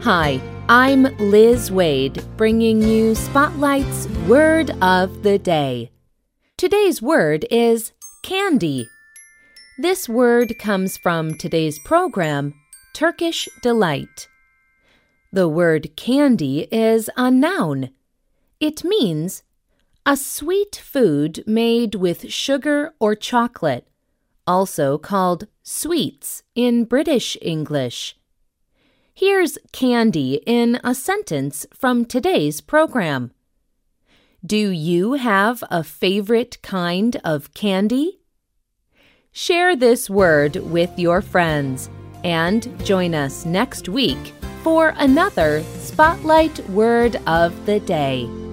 Hi, I'm Liz Wade, bringing you Spotlight's Word of the Day. Today's word is candy. This word comes from today's program, Turkish Delight. The word candy is a noun. It means a sweet food made with sugar or chocolate, also called sweets in British English. Here's candy in a sentence from today's program. Do you have a favorite kind of candy? Share this word with your friends and join us next week for another Spotlight Word of the Day.